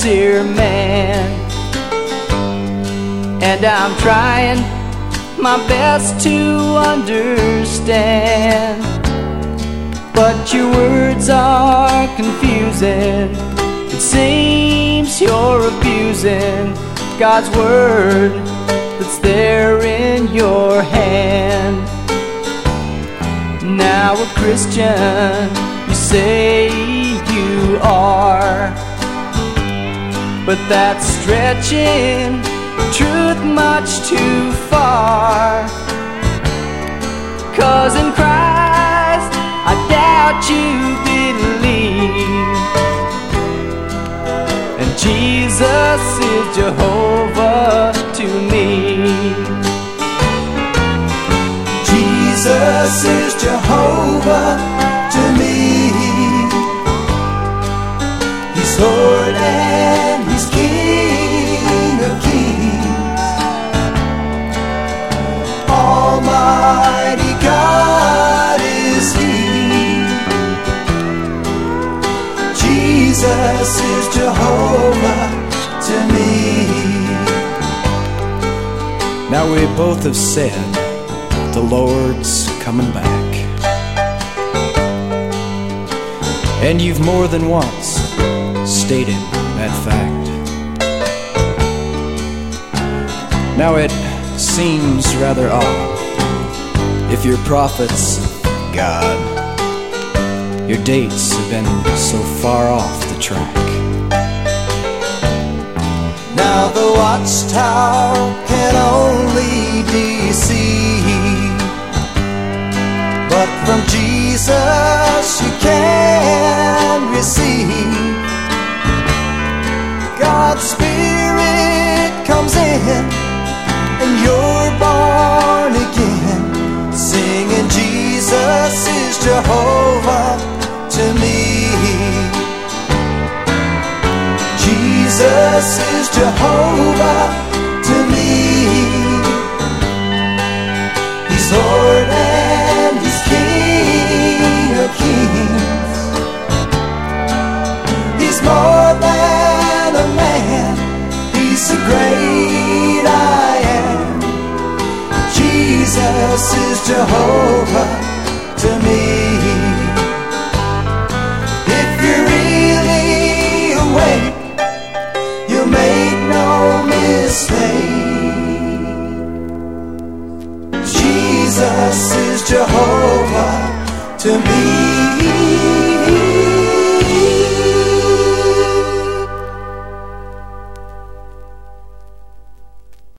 sincere man. And I'm trying my best to understand, but your words are confusing. It seems you're abusing God's word that's there in your hand. Now a Christian you say you are, but that's stretching truth much too far. 'Cause in Christ I doubt you believe, and Jesus is Jehovah to me. Jesus is Jehovah to me. He's Lord and He's King of Kings. Almighty God is He. Jesus is Jehovah to me. Now we both have said the Lord's coming back, and you've more than once stated that fact. Now it seems rather odd if your prophets, God, your dates have been so far off the track. Now the watchtower can only deceive, but from Jesus you can receive. God's Spirit comes in and you're born again, singing Jesus is Jehovah to me. Jesus is Jehovah to me. He's Lord and He's King of Kings. He's more than a man, He's the great I am. Jesus is Jehovah to me. If you're really awake, you'll make no mistake. Jesus is Jehovah to me.